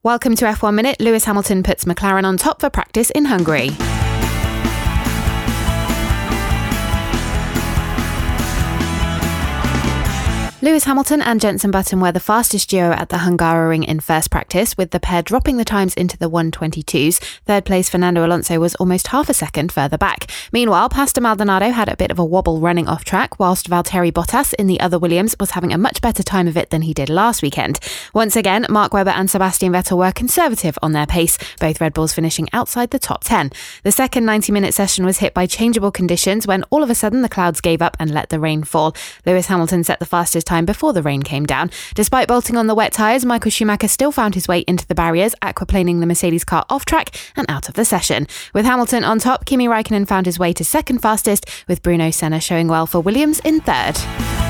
Welcome to F1 Minute. Lewis Hamilton puts McLaren on top for practice in Hungary. Lewis Hamilton and Jenson Button were the fastest duo at the Hungaroring in first practice, with the pair dropping the times into the 1:22s. Third place Fernando Alonso was almost half a second further back. Meanwhile, Pastor Maldonado had a bit of a wobble running off track, whilst Valtteri Bottas in the other Williams was having a much better time of it than he did last weekend. Once again, Mark Webber and Sebastian Vettel were conservative on their pace, both Red Bulls finishing outside the top 10. The second 90-minute session was hit by changeable conditions when all of a sudden the clouds gave up and let the rain fall. Lewis Hamilton set the fastest time before the rain came down. Despite bolting on the wet tyres, Michael Schumacher still found his way into the barriers, aquaplaning the Mercedes car off track and out of the session. With Hamilton on top, Kimi Raikkonen found his way to second fastest, with Bruno Senna showing well for Williams in third.